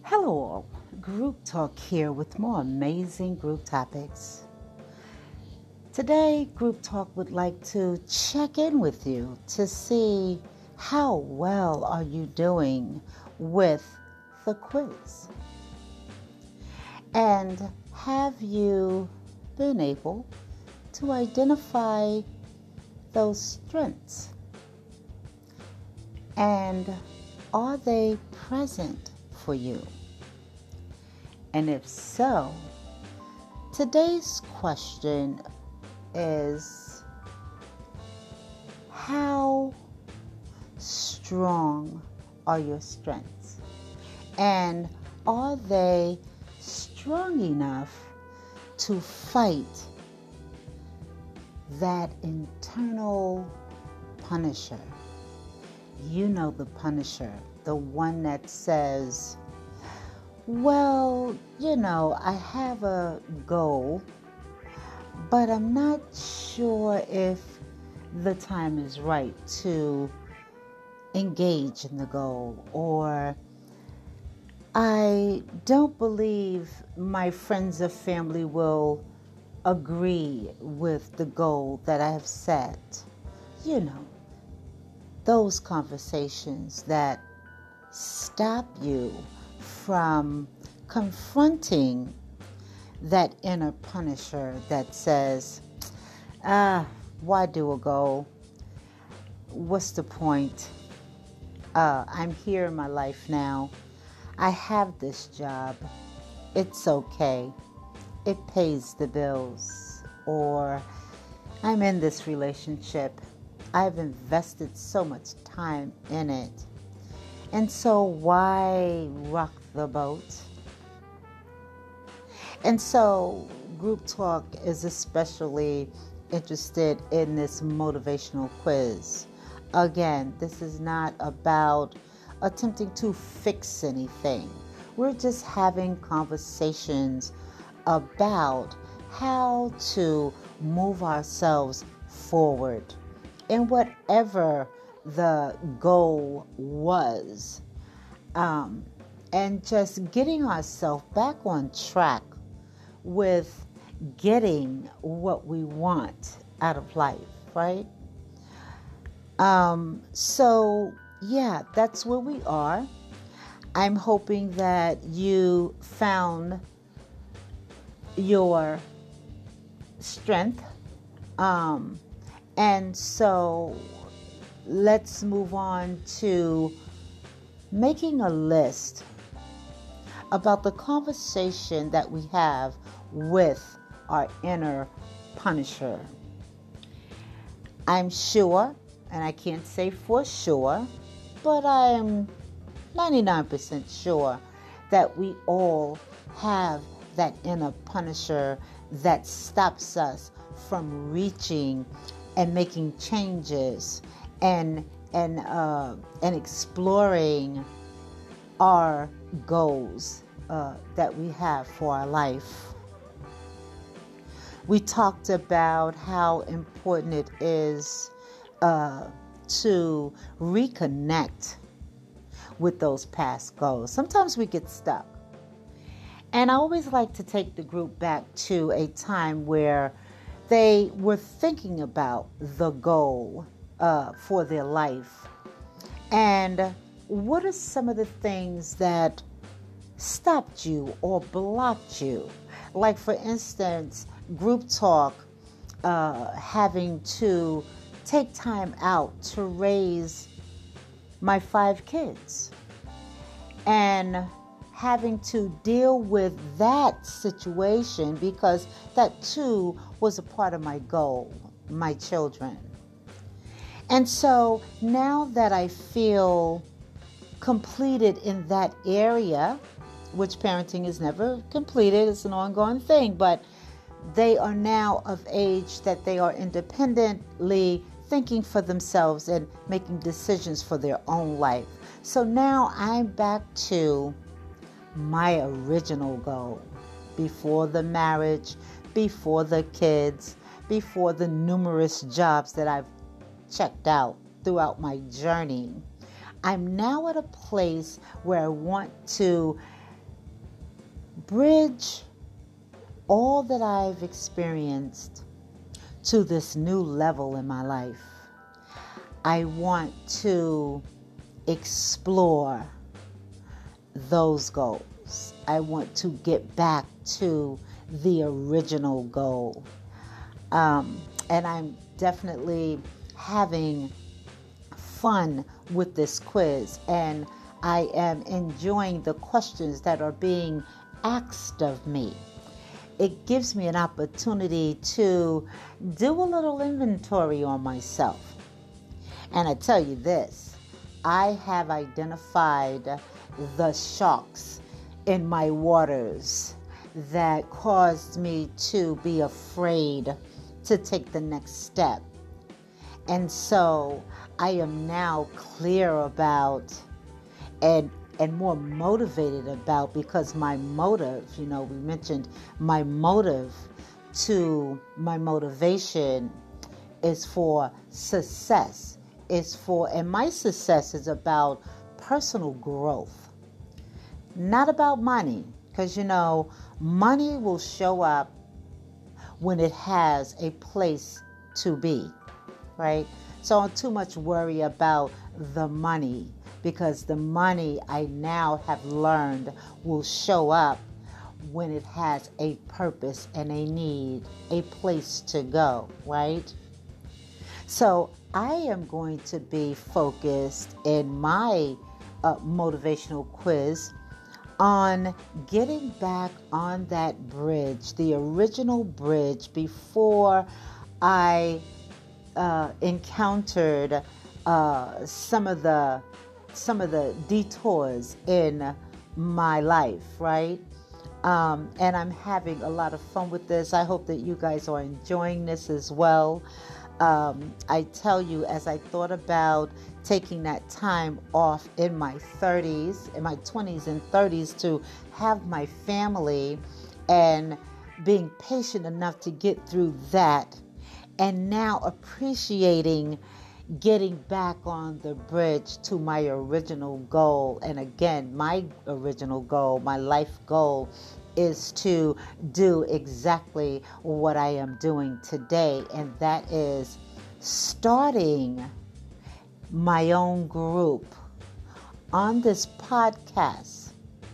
Hello, all. Group Talk here with more amazing group topics. Today, Group Talk would like to check in with you to see how well are you doing with the quiz. And have you been able to identify those strengths? And are they present for you? And if so, today's question is, how strong are your strengths? And are they strong enough to fight that internal punisher? You know the punisher, the one that says, well, I have a goal, but I'm not sure if the time is right to engage in the goal, or I don't believe my friends or family will agree with the goal that I have set. Those conversations that stop you from confronting that inner punisher that says, why do a goal? What's the point? I'm here in my life now. I have this job. It's okay. It pays the bills. Or I'm in this relationship. I've invested so much time in it. And so why rock the boat? And so Group Talk is especially interested in this motivational quiz. Again, this is not about attempting to fix anything. We're just having conversations about how to move ourselves forward in whatever the goal was, and just getting ourselves back on track with getting what we want out of life, right? That's where we are. I'm hoping that you found your strength, and so let's move on to making a list about the conversation that we have with our inner punisher. I'm sure, and I can't say for sure, but I am 99% sure that we all have that inner punisher that stops us from reaching and making changes and exploring our goals that we have for our life. We talked about how important it is to reconnect with those past goals. Sometimes we get stuck. And I always like to take the group back to a time where they were thinking about the goal for their life. And what are some of the things that stopped you or blocked you? Like, for instance, Group Talk having to take time out to raise my 5 kids and having to deal with that situation because that too was a part of my goal, my children. And so now that I feel completed in that area, which parenting is never completed, it's an ongoing thing, but they are now of age that they are independently thinking for themselves and making decisions for their own life. So now I'm back to my original goal before the marriage, before the kids, before the numerous jobs that I've checked out throughout my journey. I'm now at a place where I want to bridge all that I've experienced to this new level in my life. I want to explore those goals. I want to get back to the original goal. And I'm definitely having fun with this quiz, and I am enjoying the questions that are being asked of me. It gives me an opportunity to do a little inventory on myself. And I tell you this, I have identified the sharks in my waters that caused me to be afraid to take the next step. And so I am now clear about and more motivated about, because my motive, we mentioned my motive to my motivation is for success, and my success is about personal growth, not about money, because money will show up when it has a place to be, right? So I don't too much worry about the money, because the money I now have learned will show up when it has a purpose and a need, a place to go, right? So I am going to be focused in my motivational quiz on getting back on that bridge, the original bridge, before I encountered some of the detours in my life, right? And I'm having a lot of fun with this. I hope that you guys are enjoying this as well. I tell you, as I thought about taking that time off in my 20s and 30s to have my family, and being patient enough to get through that, and now appreciating getting back on the bridge to my original goal. And again, my original goal, my life goal, is to do exactly what I am doing today, and that is starting my own group on this podcast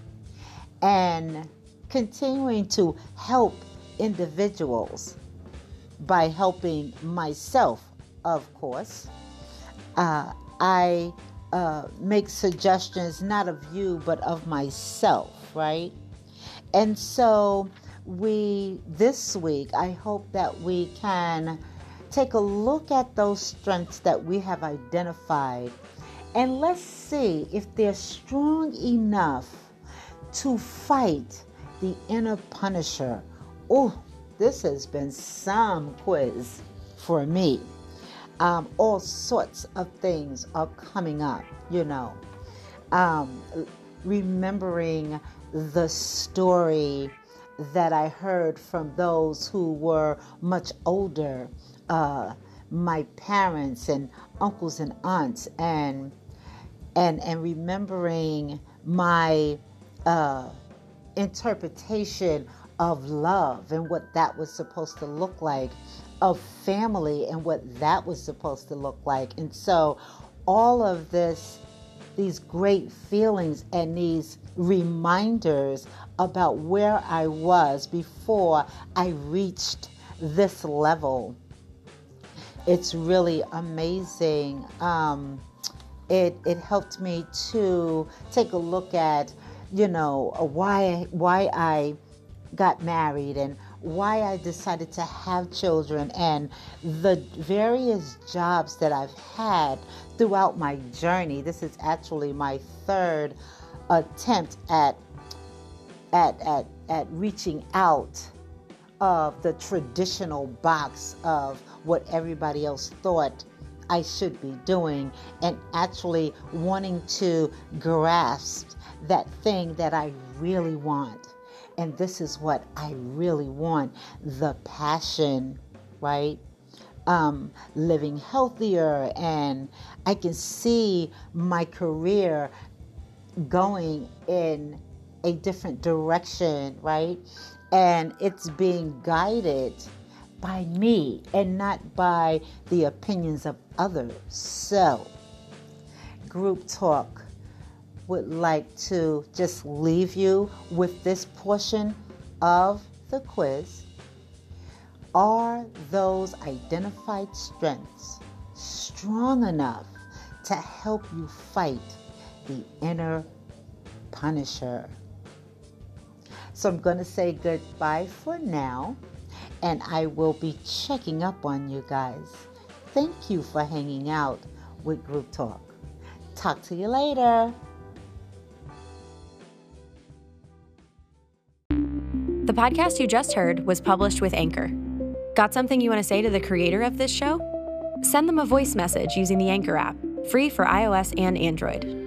and continuing to help individuals by helping myself, of course. I make suggestions not of you but of myself, right? And so this week, I hope that we can take a look at those strengths that we have identified, and let's see if they're strong enough to fight the inner punisher. Oh, this has been some quiz for me. All sorts of things are coming up, remembering the story that I heard from those who were much older, my parents and uncles and aunts, and remembering my interpretation of love and what that was supposed to look like, of family and what that was supposed to look like. And so all of these great feelings and these reminders about where I was before I reached this level, it's really amazing. It helped me to take a look at, why I got married and why I decided to have children, and the various jobs that I've had throughout my journey. This is actually my third attempt at reaching out of the traditional box of what everybody else thought I should be doing, and actually wanting to grasp that thing that I really want. And this is what I really want, the passion, right? Living healthier, and I can see my career going in a different direction, right? And it's being guided by me and not by the opinions of others. So, Group Talk would like to just leave you with this portion of the quiz. Are those identified strengths strong enough to help you fight the inner punisher? So I'm going to say goodbye for now, and I will be checking up on you guys. Thank you for hanging out with Group Talk. Talk to you later. The podcast you just heard was published with Anchor. Got something you want to say to the creator of this show? Send them a voice message using the Anchor app, free for iOS and Android.